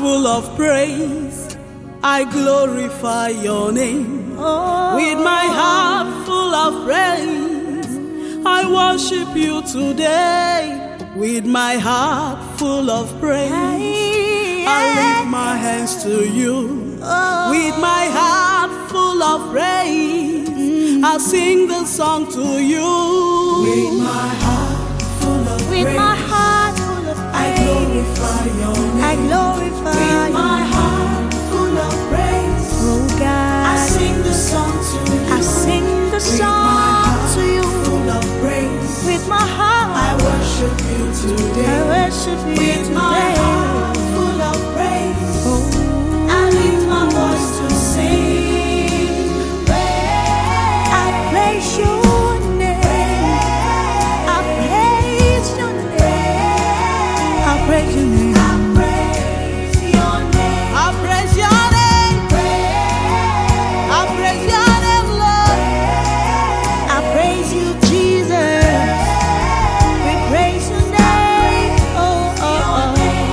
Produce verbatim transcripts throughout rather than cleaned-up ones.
full of praise, I glorify your name. Oh. With my heart full of praise, I worship you today. With my heart full of praise, I lift my hands to you. Oh. With my heart full of praise, Mm. I'll sing the song to you. With my heart full of With praise, my heart full of praise, I glorify your name. I glorify With my you. heart full of praise, Oh God, I sing the song to you. I sing the With my song heart to you. full of praise, With my heart, I worship you I today. worship you With my today. heart full of praise, Oh, I lift my voice to sing. I praise your name. I praise your name. I praise your name. I praise your name. I praise your name. I praise your name, Lord. I praise you, Jesus. We praise your name. Oh, oh, oh.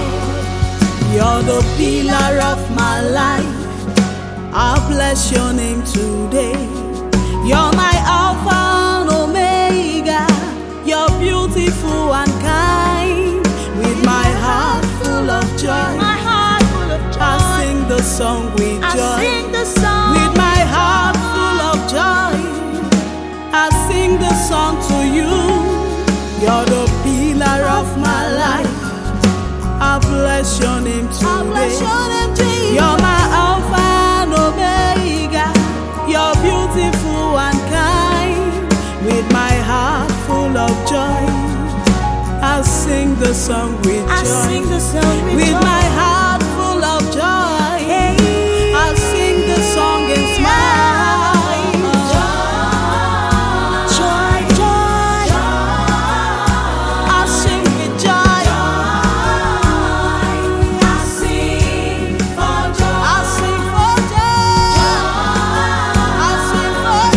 You're the pillar of my life. I bless your name today. You're my Alpha and Omega. You're beautiful and kind. With my heart full of joy, My heart full of joy. I sing the song with I joy. sing the song. With my heart full of joy, I sing the song to you. You're the pillar of my life. I bless your name I today. bless your name, Jesus. You're my Alpha and Omega. You're beautiful and kind. With my heart full of joy, I sing the song with I joy. sing the song with, With joy. my heart full of joy, Hey. I sing the song and smile. Joy, joy. I sing with joy. I sing for joy. I sing for joy. I sing for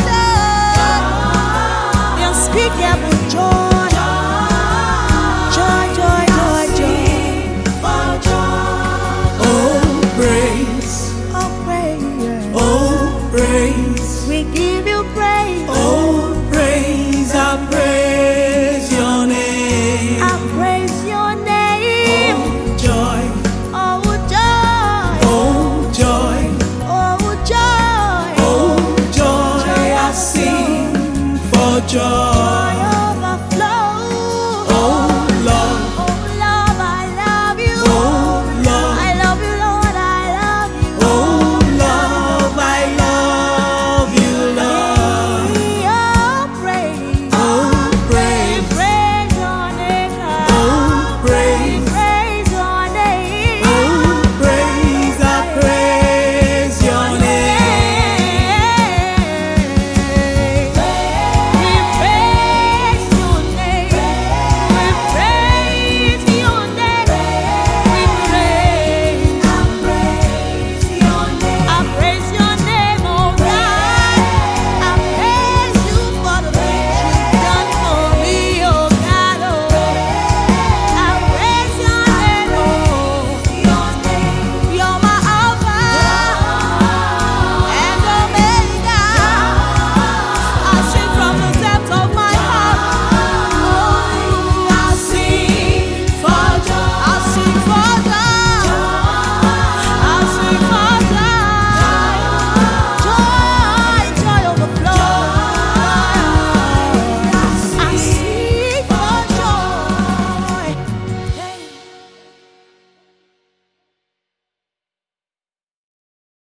joy. The unspeakable joy. Joy, joy, joy, joy. For joy. Oh, praise. Oh, praise. Oh, praise. We give you praise. Oh, praise. I praise your name. I praise your name. Oh, joy. Oh, joy. Oh, joy. Oh, joy. Oh, joy. I sing for joy.